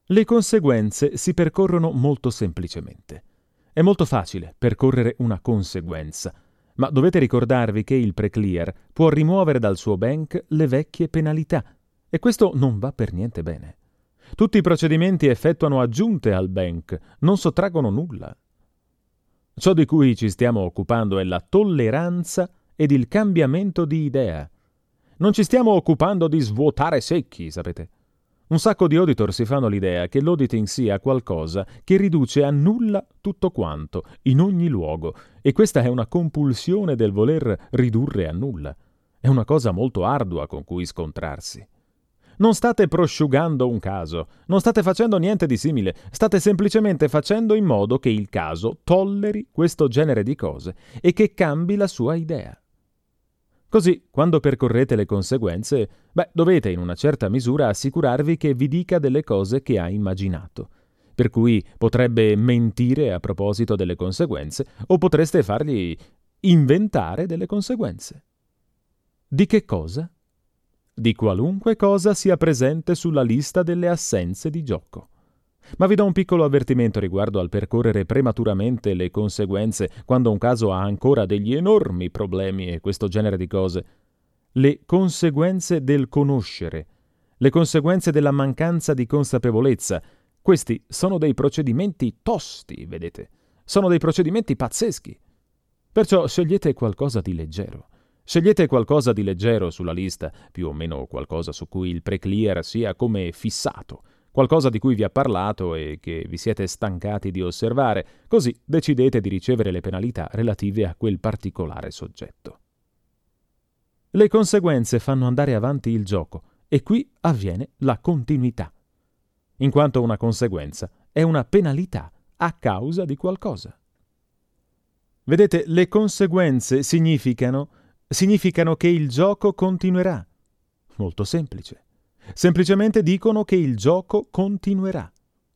Le conseguenze si percorrono molto semplicemente. È molto facile percorrere una conseguenza, ma dovete ricordarvi che il pre-clear può rimuovere dal suo bank le vecchie penalità, e questo non va per niente bene. Tutti i procedimenti effettuano aggiunte al bank, non sottraggono nulla. Ciò di cui ci stiamo occupando è la tolleranza ed il cambiamento di idea. Non ci stiamo occupando di svuotare secchi, sapete? Un sacco di auditor si fanno l'idea che l'auditing sia qualcosa che riduce a nulla tutto quanto, in ogni luogo, e questa è una compulsione del voler ridurre a nulla. È una cosa molto ardua con cui scontrarsi. Non state prosciugando un caso, non state facendo niente di simile, state semplicemente facendo in modo che il caso tolleri questo genere di cose e che cambi la sua idea. Così, quando percorrete le conseguenze, dovete in una certa misura assicurarvi che vi dica delle cose che ha immaginato. Per cui potrebbe mentire a proposito delle conseguenze o potreste fargli inventare delle conseguenze. Di che cosa? Di qualunque cosa sia presente sulla lista delle assenze di gioco. Ma vi do un piccolo avvertimento riguardo al percorrere prematuramente le conseguenze quando un caso ha ancora degli enormi problemi e questo genere di cose. Le conseguenze del conoscere, le conseguenze della mancanza di consapevolezza, questi sono dei procedimenti tosti, vedete? Sono dei procedimenti pazzeschi. Perciò scegliete qualcosa di leggero. Scegliete qualcosa di leggero sulla lista, più o meno qualcosa su cui il pre-clear sia come fissato, qualcosa di cui vi ha parlato e che vi siete stancati di osservare, così decidete di ricevere le penalità relative a quel particolare soggetto. Le conseguenze fanno andare avanti il gioco e qui avviene la continuità, in quanto una conseguenza è una penalità a causa di qualcosa. Vedete, le conseguenze significano che il gioco continuerà. Molto semplice. Semplicemente dicono che il gioco continuerà.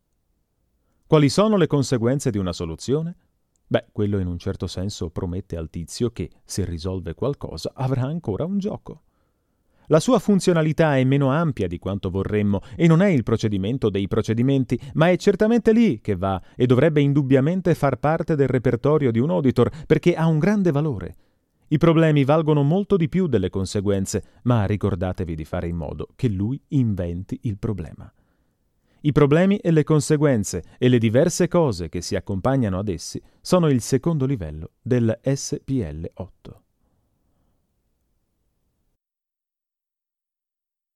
Quali sono le conseguenze di una soluzione? Quello in un certo senso promette al tizio che, se risolve qualcosa, avrà ancora un gioco. La sua funzionalità è meno ampia di quanto vorremmo e non è il procedimento dei procedimenti, ma è certamente lì che va e dovrebbe indubbiamente far parte del repertorio di un auditor perché ha un grande valore. I problemi valgono molto di più delle conseguenze, ma ricordatevi di fare in modo che lui inventi il problema. I problemi e le conseguenze e le diverse cose che si accompagnano ad essi sono il secondo livello del SPL 8.